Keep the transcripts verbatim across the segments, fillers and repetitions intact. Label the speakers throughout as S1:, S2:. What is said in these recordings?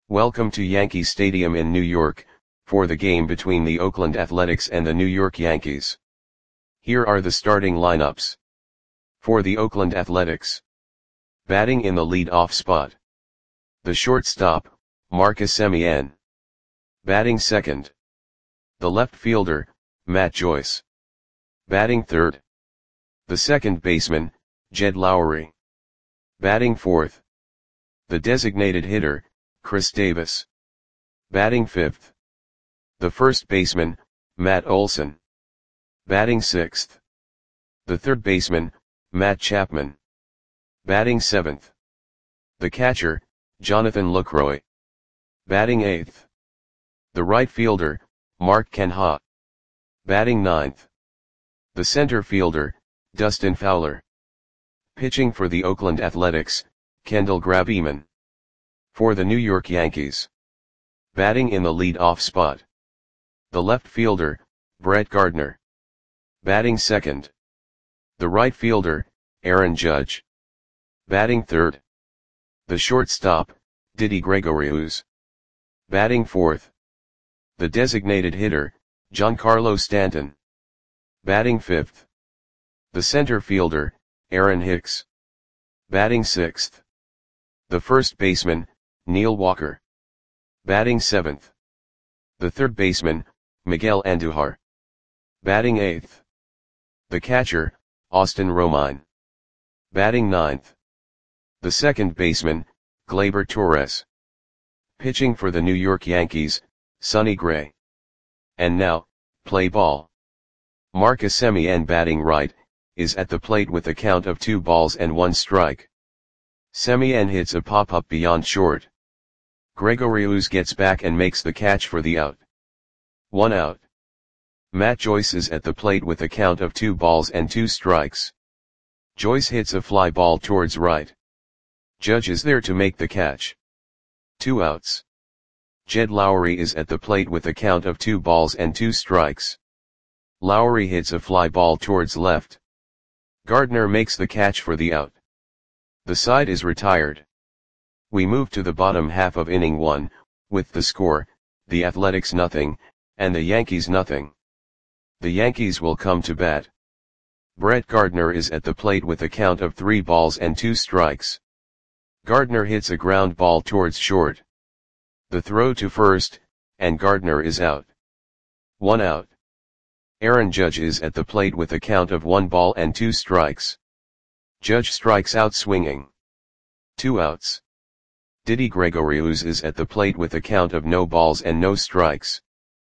S1: Welcome to Yankee Stadium in New York, for the game between the Oakland Athletics and the New York Yankees. Here are the starting lineups. For the Oakland Athletics. Batting in the lead-off spot. The shortstop, Marcus Semien. Batting second. The left fielder, Matt Joyce. Batting third. The second baseman, Jed Lowrie. Batting fourth. The designated hitter, Chris Davis. Batting fifth. The first baseman, Matt Olson. Batting sixth. The third baseman, Matt Chapman. Batting seventh. The catcher, Jonathan Lucroy. Batting eighth. The right fielder, Mark Canha. Batting ninth. The center fielder, Dustin Fowler. Pitching for the Oakland Athletics, Kendall Graveman. For the New York Yankees. Batting in the lead-off spot. The left fielder, Brett Gardner. Batting second. The right fielder, Aaron Judge. Batting third. The shortstop, Didi Gregorius. Batting fourth. The designated hitter, Giancarlo Stanton. Batting fifth. The center fielder, Aaron Hicks. Batting sixth. The first baseman, Neil Walker. Batting seventh. The third baseman, Miguel Andujar. Batting eighth. The catcher, Austin Romine. Batting ninth. The second baseman, Gleyber Torres. Pitching for the New York Yankees, Sonny Gray. And now, play ball. Marcus Semien, batting right, is at the plate with a count of two balls and one strike. Semien hits a pop-up beyond short. Gregorius gets back and makes the catch for the out. One out. Matt Joyce is at the plate with a count of two balls and two strikes. Joyce hits a fly ball towards right. Judge is there to make the catch. Two outs. Jed Lowrie is at the plate with a count of two balls and two strikes. Lowrie hits a fly ball towards left. Gardner makes the catch for the out. The side is retired. We move to the bottom half of inning one, with the score, the Athletics nothing, and the Yankees nothing. The Yankees will come to bat. Brett Gardner is at the plate with a count of three balls and two strikes. Gardner hits a ground ball towards short. The throw to first, and Gardner is out. One out. Aaron Judge is at the plate with a count of one ball and two strikes. Judge strikes out swinging. Two outs. Didi Gregorius is at the plate with a count of no balls and no strikes.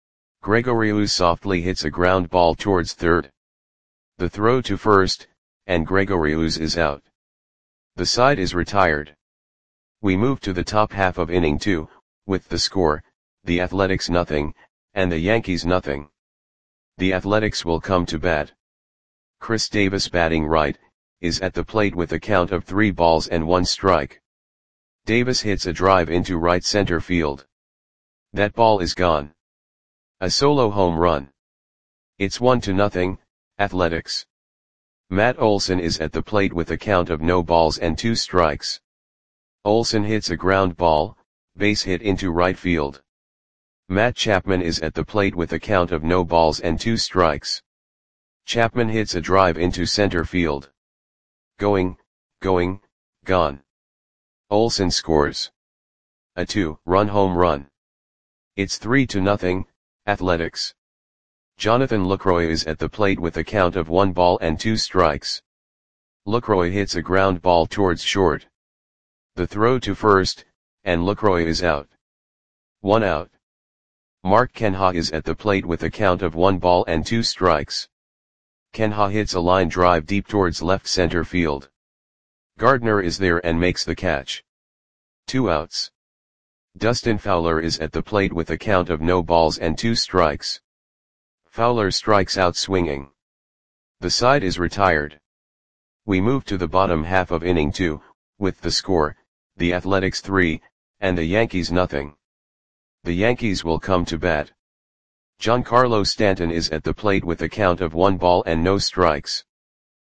S1: Gregorius softly hits a ground ball towards third. The throw to first, and Gregorius is out. The side is retired. We move to the top half of inning two, with the score, the Athletics nothing, and the Yankees nothing. The Athletics will come to bat. Chris Davis, batting right, is at the plate with a count of three balls and one strike. Davis hits a drive into right center field. That ball is gone. A solo home run. It's one to nothing, Athletics. Matt Olson is at the plate with a count of no balls and two strikes. Olson hits a ground ball, base hit into right field. Matt Chapman is at the plate with a count of no balls and two strikes. Chapman hits a drive into center field. Going, going, gone. Olson scores a two-run home run. It's three to nothing, Athletics. Jonathan Lucroy is at the plate with a count of one ball and two strikes. Lucroy hits a ground ball towards short. The throw to first, and Lucroy is out. One out. Mark Canha is at the plate with a count of one ball and two strikes. Canha hits a line drive deep towards left center field. Gardner is there and makes the catch. Two outs. Dustin Fowler is at the plate with a count of no balls and two strikes. Fowler strikes out swinging. The side is retired. We move to the bottom half of inning two, with the score, the Athletics three, and the Yankees nothing. The Yankees will come to bat. Giancarlo Stanton is at the plate with a count of one ball and no strikes.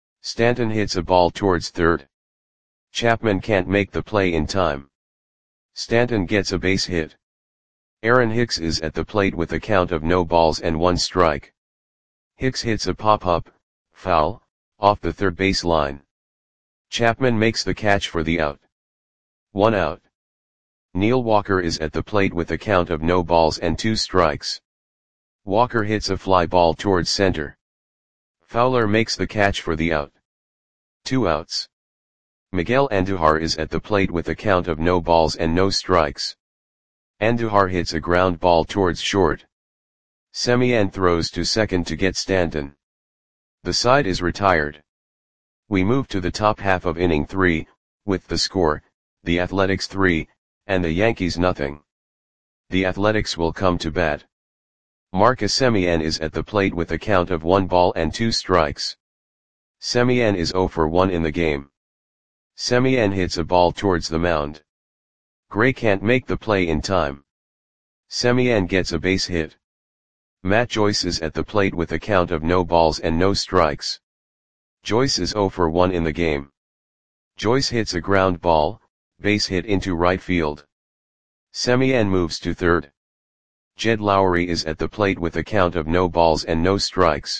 S1: Stanton hits a ball towards third. Chapman can't make the play in time. Stanton gets a base hit. Aaron Hicks is at the plate with a count of no balls and one strike. Hicks hits a pop-up, foul, off the third base line. Chapman makes the catch for the out. One out. Neil Walker is at the plate with a count of no balls and two strikes. Walker hits a fly ball towards center. Fowler makes the catch for the out. Two outs. Miguel Andujar is at the plate with a count of no balls and no strikes. Andujar hits a ground ball towards short. Semien throws to second to get Stanton. The side is retired. We move to the top half of inning three, with the score, the Athletics three, and the Yankees nothing. The Athletics will come to bat. Marcus Semien is at the plate with a count of one ball and two strikes. Semien is zero for one in the game. Semien hits a ball towards the mound. Gray can't make the play in time. Semien gets a base hit. Matt Joyce is at the plate with a count of no balls and no strikes. Joyce is zero for one in the game. Joyce hits a ground ball, base hit into right field. Semien moves to third. Jed Lowry is at the plate with a count of no balls and no strikes.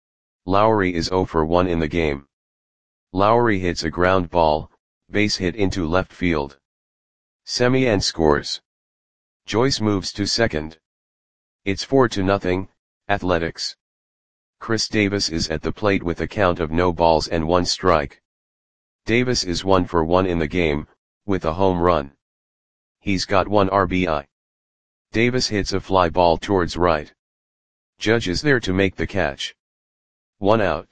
S1: Lowry is zero for one in the game. Lowry hits a ground ball, base hit into left field. Semien scores. Joyce moves to second. It's four to nothing, Athletics. Chris Davis is at the plate with a count of no balls and one strike. Davis is one for one in the game, with a home run. He's got one R B I. Davis hits a fly ball towards right. Judge is there to make the catch. One out.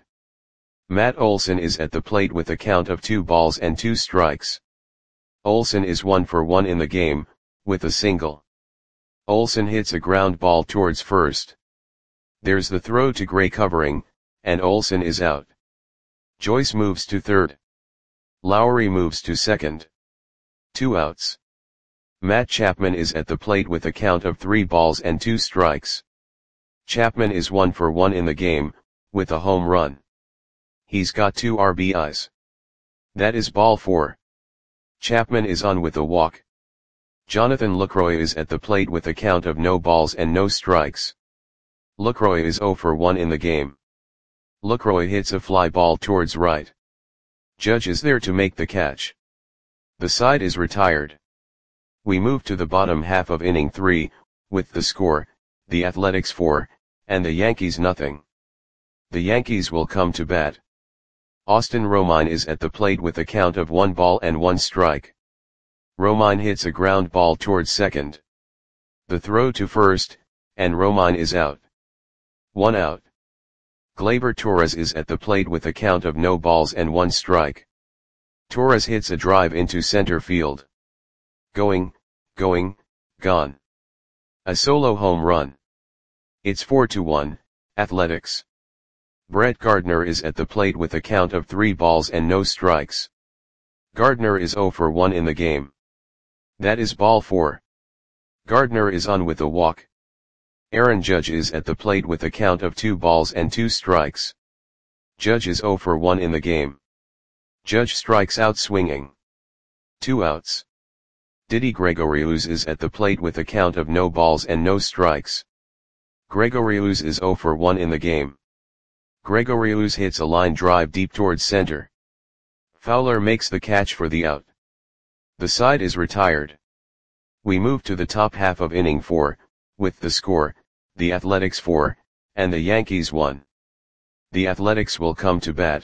S1: Matt Olson is at the plate with a count of two balls and two strikes. Olson is one for one in the game, with a single. Olson hits a ground ball towards first. There's the throw to Gray covering, and Olson is out. Joyce moves to third. Lowry moves to second. Two outs. Matt Chapman is at the plate with a count of three balls and two strikes. Chapman is one for one in the game, with a home run. He's got two R B Is. That is ball four. Chapman is on with a walk. Jonathan Lucroy is at the plate with a count of no balls and no strikes. Lucroy is zero for one in the game. Lucroy hits a fly ball towards right. Judge is there to make the catch. The side is retired. We move to the bottom half of inning three, with the score, the Athletics four, and the Yankees nothing. The Yankees will come to bat. Austin Romine is at the plate with a count of one ball and one strike. Romine hits a ground ball towards second. The throw to first, and Romine is out. One out. Gleyber Torres is at the plate with a count of no balls and one strike. Torres hits a drive into center field. Going, going, gone. A solo home run. It's four to one, Athletics. Brett Gardner is at the plate with a count of three balls and no strikes. Gardner is zero for one in the game. That is ball four. Gardner is on with a walk. Aaron Judge is at the plate with a count of two balls and two strikes. Judge is zero for one in the game. Judge strikes out swinging. Two outs. Didi Gregorius is at the plate with a count of no balls and no strikes. Gregorius is zero for one in the game. Gregorius hits a line drive deep towards center. Fowler makes the catch for the out. The side is retired. We move to the top half of inning four, with the score, the Athletics four, and the Yankees one. The Athletics will come to bat.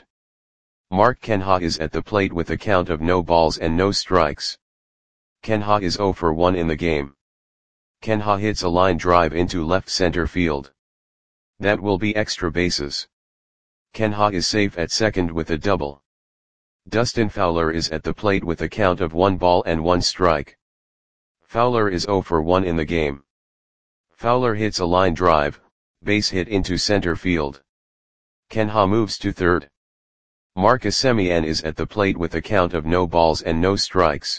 S1: Mark Kenha is at the plate with a count of no balls and no strikes. Kenha is zero for one in the game. Kenha hits a line drive into left center field. That will be extra bases. Kenha is safe at second with a double. Dustin Fowler is at the plate with a count of one ball and one strike. Fowler is zero for one in the game. Fowler hits a line drive, base hit into center field. Kenha moves to third. Marcus Semien is at the plate with a count of no balls and no strikes.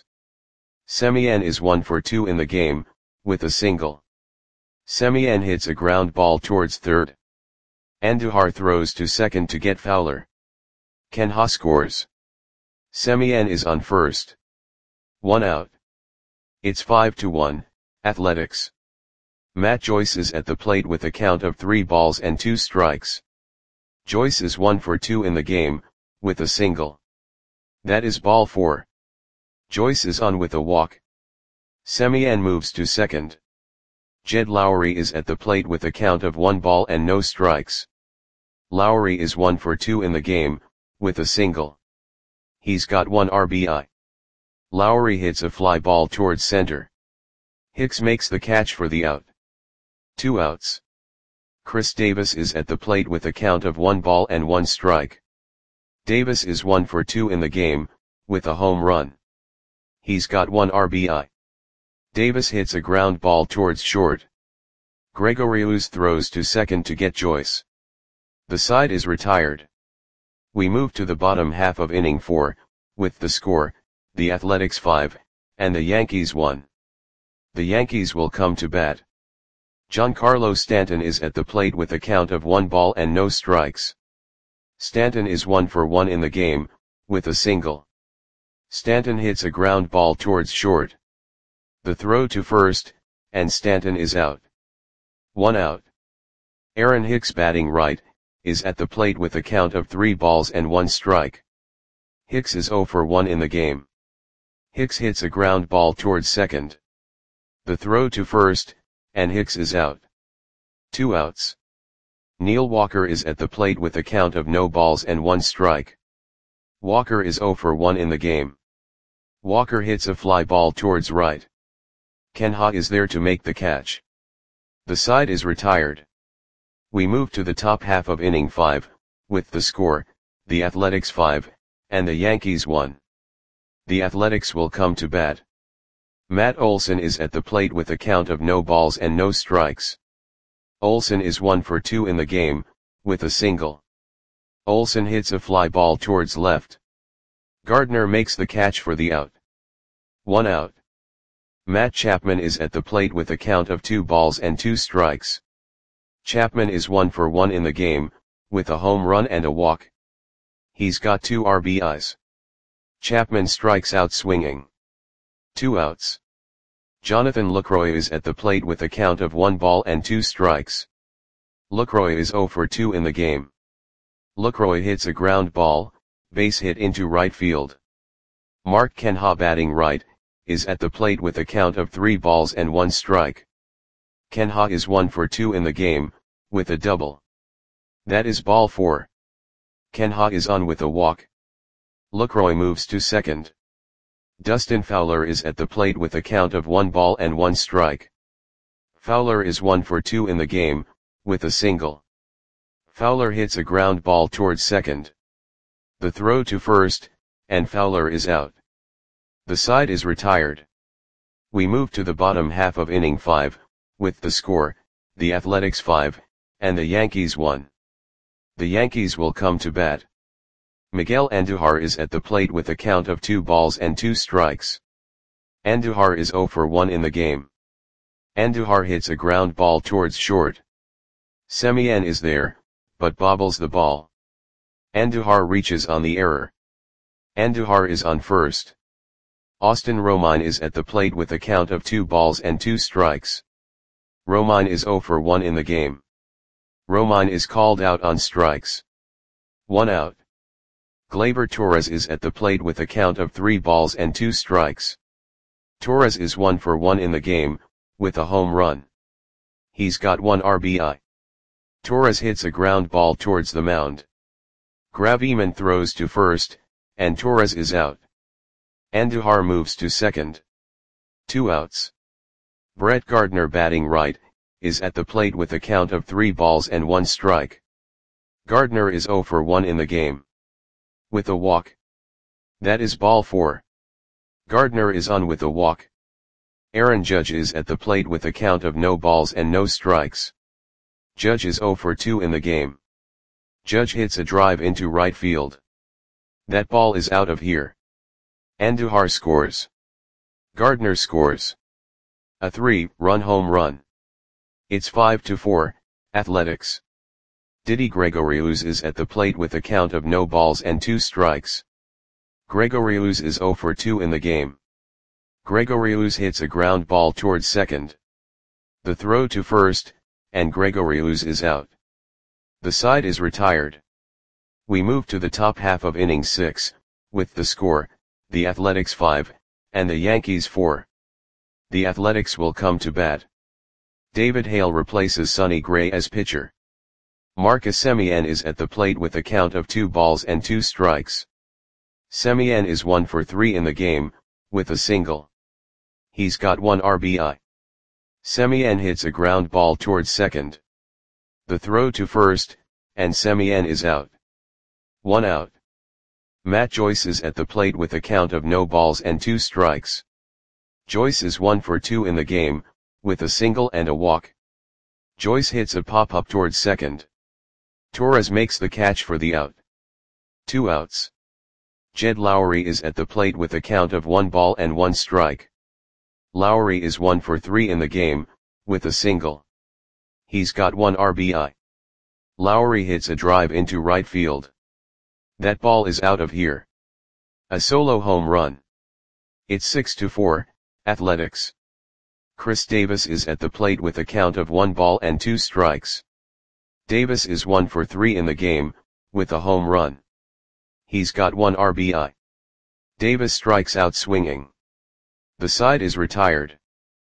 S1: Semien is one for two in the game, with a single. Semien hits a ground ball towards third. Andujar throws to second to get Fowler. Kenha scores. Semien is on first. One out. It's five to one, Athletics. Matt Joyce is at the plate with a count of three balls and two strikes. Joyce is one for two in the game, with a single. That is ball four. Joyce is on with a walk. Semien moves to second. Jed Lowry is at the plate with a count of one ball and no strikes. Lowry is one for two in the game, with a single. He's got one R B I. Lowry hits a fly ball towards center. Hicks makes the catch for the out. Two outs. Chris Davis is at the plate with a count of one ball and one strike. Davis is one for two in the game, with a home run. He's got one R B I. Davis hits a ground ball towards short. Gregorius throws to second to get Joyce. The side is retired. We move to the bottom half of inning four, with the score, the Athletics five, and the Yankees one. The Yankees will come to bat. Giancarlo Stanton is at the plate with a count of one ball and no strikes. Stanton is one for one in the game, with a single. Stanton hits a ground ball towards short. The throw to first, and Stanton is out. One out. Aaron Hicks, batting right, is at the plate with a count of three balls and one strike. Hicks is zero for one in the game. Hicks hits a ground ball towards second. The throw to first, and Hicks is out. Two outs. Neil Walker is at the plate with a count of no balls and one strike. Walker is zero for one in the game. Walker hits a fly ball towards right. Ken Ha is there to make the catch. The side is retired. We move to the top half of inning five, with the score, the Athletics five, and the Yankees one. The Athletics will come to bat. Matt Olson is at the plate with a count of no balls and no strikes. Olson is one for two in the game, with a single. Olson hits a fly ball towards left. Gardner makes the catch for the out. One out. Matt Chapman is at the plate with a count of two balls and two strikes. Chapman is one for one in the game, with a home run and a walk. He's got two R B Is. Chapman strikes out swinging. Two outs. Jonathan Lucroy is at the plate with a count of one ball and two strikes. Lucroy is zero for two in the game. Lucroy hits a ground ball, base hit into right field. Mark Kenha, batting right, is at the plate with a count of three balls and one strike. Kenha is one for two in the game, with a double. That is ball four. Kenha is on with a walk. Lucroy moves to second. Dustin Fowler is at the plate with a count of one ball and one strike. Fowler is one for two in the game, with a single. Fowler hits a ground ball towards second. The throw to first, and Fowler is out. The side is retired. We move to the bottom half of inning five, with the score, the Athletics five, and the Yankees one. The Yankees will come to bat. Miguel Andujar is at the plate with a count of two balls and two strikes. Andujar is zero for one in the game. Andujar hits a ground ball towards short. Semien is there, but bobbles the ball. Andujar reaches on the error. Andujar is on first. Austin Romine is at the plate with a count of two balls and two strikes. Romine is zero for one in the game. Romine is called out on strikes. One out. Gleyber Torres is at the plate with a count of three balls and two strikes. Torres is one for one in the game, with a home run. He's got one R B I. Torres hits a ground ball towards the mound. Graveman throws to first, and Torres is out. Andujar moves to second. Two outs. Brett Gardner, batting right, is at the plate with a count of three balls and one strike. Gardner is zero for one in the game. With a walk. That is ball four. Gardner is on with a walk. Aaron Judge is at the plate with a count of no balls and no strikes. Judge is zero for two in the game. Judge hits a drive into right field. That ball is out of here. Andujar scores. Gardner scores. A three-run home run. It's five to four, Athletics. Didi Gregorius is at the plate with a count of no balls and two strikes. Gregorius is zero for two in the game. Gregorius hits a ground ball towards second. The throw to first, and Gregorius is out. The side is retired. We move to the top half of inning six, with the score, the Athletics five, and the Yankees four. The Athletics will come to bat. David Hale replaces Sonny Gray as pitcher. Marcus Semien is at the plate with a count of two balls and two strikes. Semien is one for three in the game, with a single. He's got one R B I. Semien hits a ground ball towards second. The throw to first, and Semien is out. One out. Matt Joyce is at the plate with a count of no balls and two strikes. Joyce is one for two in the game, with a single and a walk. Joyce hits a pop-up towards second. Torres makes the catch for the out. Two outs. Jed Lowry is at the plate with a count of one ball and one strike. Lowry is one for three in the game, with a single. He's got one R B I. Lowry hits a drive into right field. That ball is out of here. A solo home run. It's six to four, Athletics. Chris Davis is at the plate with a count of one ball and two strikes. Davis is one for three in the game, with a home run. He's got one R B I. Davis strikes out swinging. The side is retired.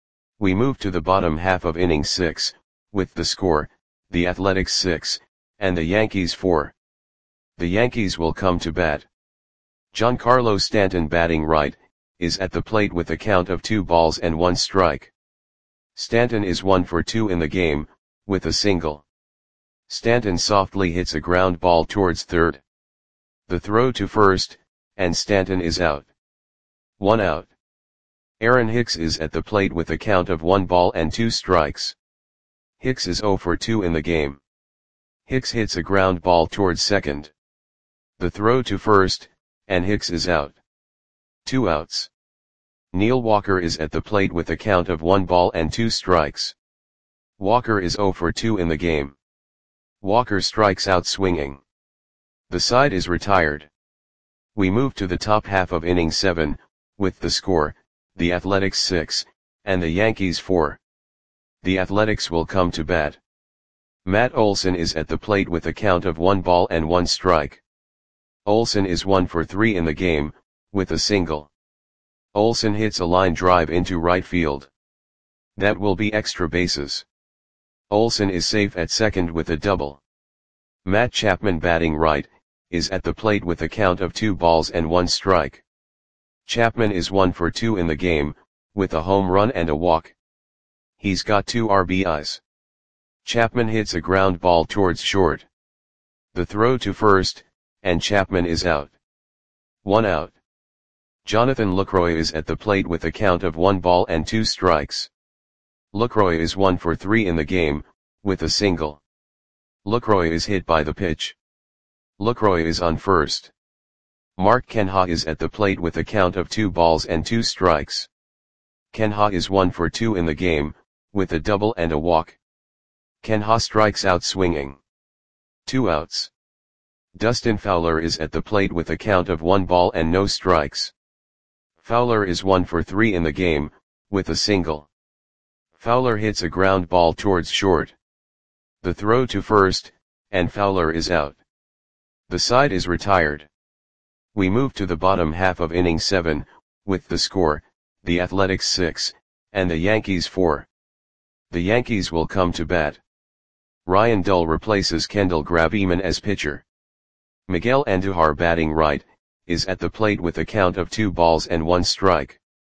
S1: We move to the bottom half of inning six, with the score, the Athletics six, and the Yankees four. The Yankees will come to bat. Giancarlo Stanton, batting right, is at the plate with a count of two balls and one strike. Stanton is one for two in the game, with a single. Stanton softly hits a ground ball towards third. The throw to first, and Stanton is out. One out. Aaron Hicks is at the plate with a count of one ball and two strikes. Hicks is zero for two in the game. Hicks hits a ground ball towards second. The throw to first, and Hicks is out. Two outs. Neil Walker is at the plate with a count of one ball and two strikes. Walker is zero for two in the game. Walker strikes out swinging. The side is retired. We move to the top half of inning seven, with the score, the Athletics six, and the Yankees four. The Athletics will come to bat. Matt Olson is at the plate with a count of one ball and one strike. Olson is one for three in the game, with a single. Olson hits a line drive into right field. That will be extra bases. Olson is safe at second with a double. Matt Chapman, batting right, is at the plate with a count of two balls and one strike. Chapman is one for two in the game, with a home run and a walk. He's got two R B Is. Chapman hits a ground ball towards short. The throw to first, and Chapman is out. One out. Jonathan Lucroy is at the plate with a count of one ball and two strikes. Lucroy is one for three in the game, with a single. Lucroy is hit by the pitch. Lucroy is on first. Mark Kenha is at the plate with a count of two balls and two strikes. Kenha is one for two in the game, with a double and a walk. Kenha strikes out swinging. Two outs. Dustin Fowler is at the plate with a count of one ball and no strikes. Fowler is one for three in the game, with a single. Fowler hits a ground ball towards short. The throw to first, and Fowler is out. The side is retired. We move to the bottom half of inning seven, with the score, the Athletics six, and the Yankees four. The Yankees will come to bat. Ryan Dull replaces Kendall Graveman as pitcher. Miguel Andujar, batting right, is at the plate with a count of two balls and one strike.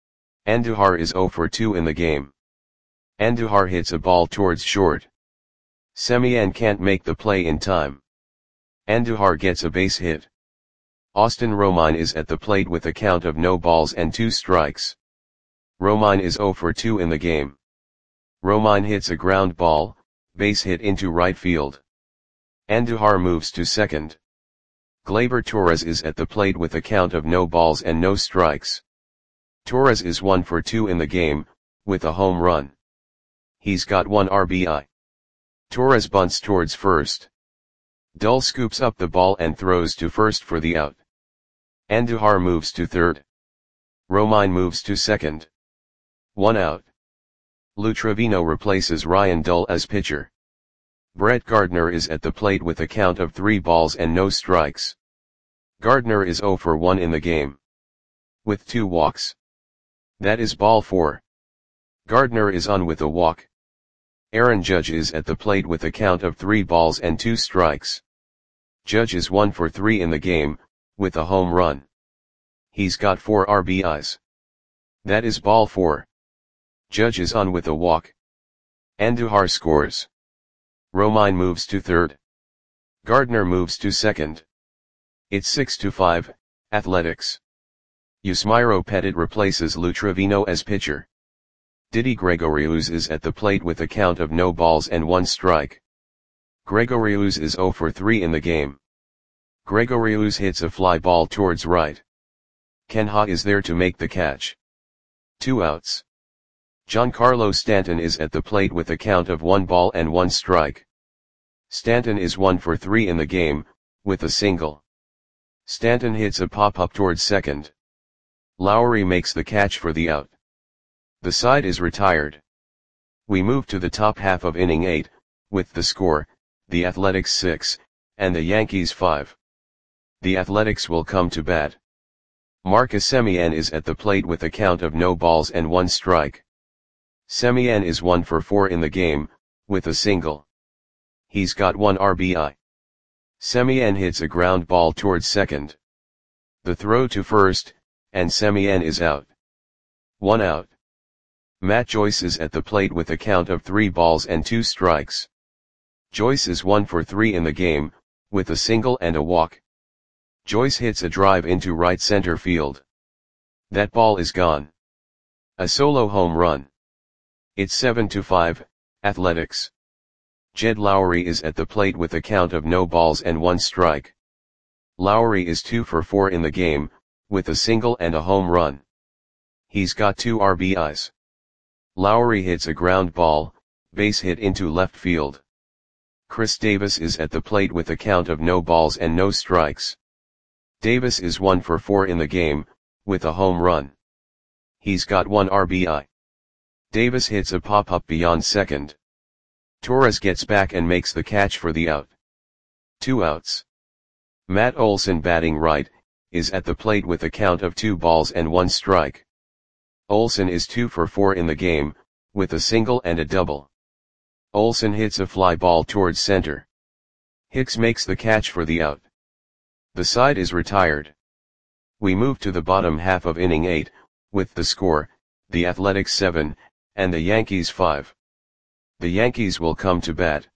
S1: Andujar is zero for two in the game. Andujar hits a ball towards short. Semien can't make the play in time. Andujar gets a base hit. Austin Romine is at the plate with a count of no balls and two strikes. Romine is zero for two in the game. Romine hits a ground ball, base hit into right field. Andujar moves to second. Gleyber Torres is at the plate with a count of no balls and no strikes. Torres is one for two in the game, with a home run. He's got one R B I. Torres bunts towards first. Dull scoops up the ball and throws to first for the out. Andujar moves to third. Romine moves to second. One out. Lou Trevino replaces Ryan Dull as pitcher. Brett Gardner is at the plate with a count of three balls and no strikes. Gardner is zero for one in the game, with two walks. That is ball four. Gardner is on with a walk. Aaron Judge is at the plate with a count of three balls and two strikes. Judge is one for three in the game, with a home run. He's got four R B Is. That is ball four. Judge is on with a walk. Andujar scores. Romine moves to third. Gardner moves to second. It's six to five, Athletics. Yusmeiro Petit replaces Lou Trevino as pitcher. Didi Gregorius is at the plate with a count of no balls and one strike. Gregorius is zero for three in the game. Gregorius hits a fly ball towards right. Ken Ha is there to make the catch. Two outs. Giancarlo Stanton is at the plate with a count of one ball and one strike. Stanton is one for three in the game, with a single. Stanton hits a pop-up towards second. Lowry makes the catch for the out. The side is retired. We move to the top half of inning eight, with the score, the Athletics six, and the Yankees five. The Athletics will come to bat. Marcus Semien is at the plate with a count of no balls and one strike. Semien is one for four in the game, with a single. He's got one R B I. Semien hits a ground ball towards second. The throw to first, and Semien is out. One out. Matt Joyce is at the plate with a count of three balls and two strikes. Joyce is one for three in the game, with a single and a walk. Joyce hits a drive into right center field. That ball is gone. A solo home run. It's seven to five, Athletics. Jed Lowry is at the plate with a count of no balls and one strike. Lowry is two for four in the game, with a single and a home run. He's got two R B Is. Lowry hits a ground ball, base hit into left field. Chris Davis is at the plate with a count of no balls and no strikes. Davis is one for four in the game, with a home run. He's got one R B I. Davis hits a pop-up beyond second. Torres gets back and makes the catch for the out. Two outs. Matt Olson, batting right, is at the plate with a count of two balls and one strike. Olson is two for four in the game, with a single and a double. Olson hits a fly ball towards center. Hicks makes the catch for the out. The side is retired. We move to the bottom half of inning eight, with the score, the Athletics seven, and the Yankees five. The Yankees will come to bat.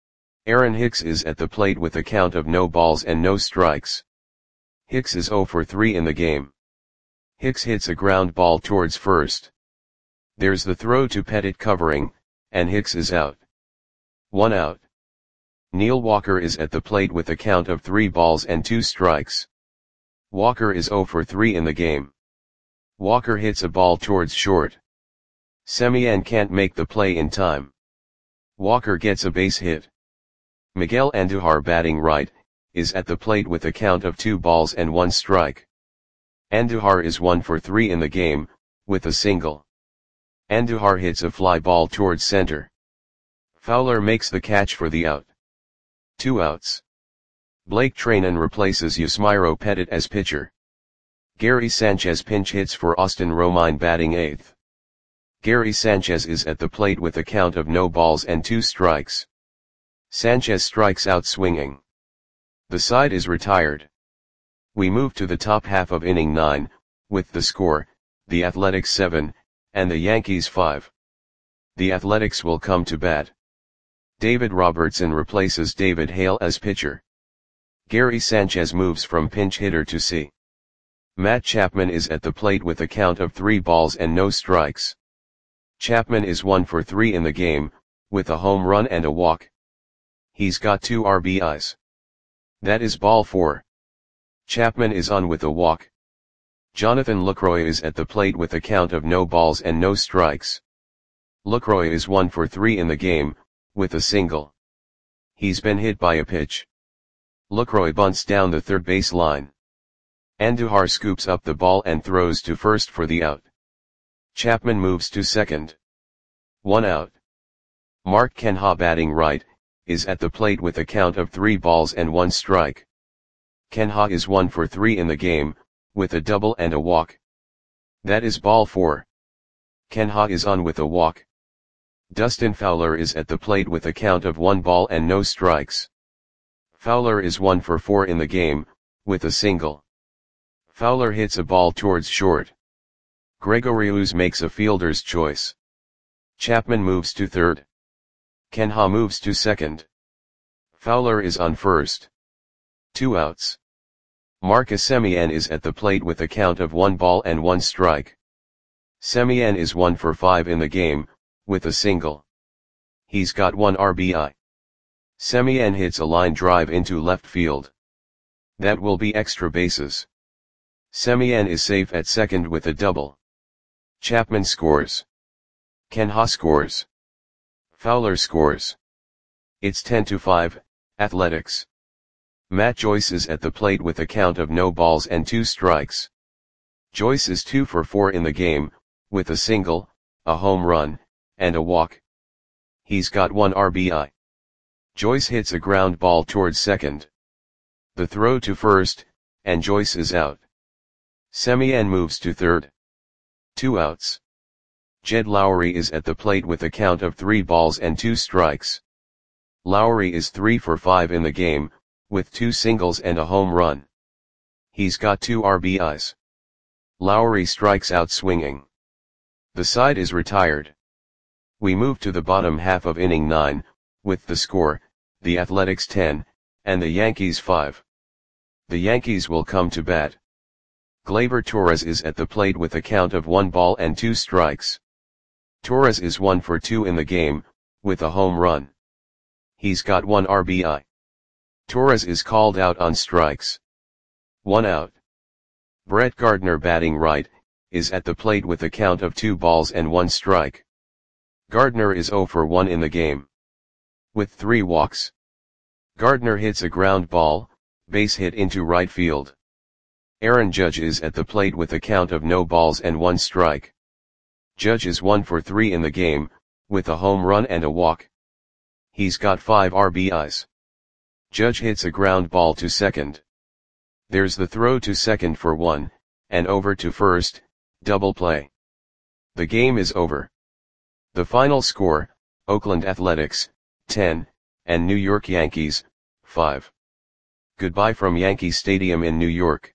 S1: Aaron Hicks is at the plate with a count of no balls and no strikes. Hicks is zero for three in the game. Hicks hits a ground ball towards first. There's the throw to Petit covering, and Hicks is out. One out. Neil Walker is at the plate with a count of three balls and two strikes. Walker is zero for three in the game. Walker hits a ball towards short. Semien can't make the play in time. Walker gets a base hit. Miguel Andujar, batting right, is at the plate with a count of two balls and one strike. Andujar is one for three in the game, with a single. Andujar hits a fly ball towards center. Fowler makes the catch for the out. Two outs. Blake Treinen replaces Yusmeiro Petit as pitcher. Gary Sanchez pinch hits for Austin Romine, batting eighth. Gary Sanchez is at the plate with a count of no balls and two strikes. Sanchez strikes out swinging. The side is retired. We move to the top half of inning nine, with the score, the Athletics seven, and the Yankees five. The Athletics will come to bat. David Robertson replaces David Hale as pitcher. Gary Sanchez moves from pinch hitter to C. Matt Chapman is at the plate with a count of three balls and no strikes. Chapman is one for three in the game, with a home run and a walk. He's got two R B Is. That is ball four. Chapman is on with a walk. Jonathan Lucroy is at the plate with a count of no balls and no strikes. Lucroy is one for three in the game, with a single. He's been hit by a pitch. Lucroy bunts down the third base line. Andujar scoops up the ball and throws to first for the out. Chapman moves to second. One out. Mark Canha batting right, is at the plate with a count of three balls and one strike. Canha is one for three in the game, with a double and a walk. That is ball four. Canha is on with a walk. Dustin Fowler is at the plate with a count of one ball and no strikes. Fowler is one for four in the game, with a single. Fowler hits a ball towards short. Gregorius makes a fielder's choice. Chapman moves to third. Canha moves to second. Fowler is on first. Two outs. Marcus Semien is at the plate with a count of one ball and one strike. Semien is one for five in the game, with a single. He's got one R B I. Semien hits a line drive into left field. That will be extra bases. Semien is safe at second with a double. Chapman scores. Canha scores. Fowler scores. It's ten to five, Athletics. Matt Joyce is at the plate with a count of no balls and two strikes. Joyce is two for four in the game, with a single, a home run, and a walk. He's got one R B I. Joyce hits a ground ball towards second. The throw to first, and Joyce is out. Semien moves to third. Two outs. Jed Lowry is at the plate with a count of three balls and two strikes. Lowry is three for five in the game, with two singles and a home run. He's got two R B Is. Lowry strikes out swinging. The side is retired. We move to the bottom half of inning nine, with the score, the Athletics ten, and the Yankees five. The Yankees will come to bat. Gleyber Torres is at the plate with a count of one ball and two strikes. Torres is one for two in the game, with a home run. He's got one R B I. Torres is called out on strikes. One out. Brett Gardner batting right, is at the plate with a count of two balls and one strike. Gardner is zero for one in the game. With three walks. Gardner hits a ground ball, base hit into right field. Aaron Judge is at the plate with a count of no balls and one strike. Judge is one for three in the game, with a home run and a walk. He's got five R B Is. Judge hits a ground ball to second. There's the throw to second for one, and over to first, double play. The game is over. The final score, Oakland Athletics, ten, and New York Yankees, five. Goodbye from Yankee Stadium in New York.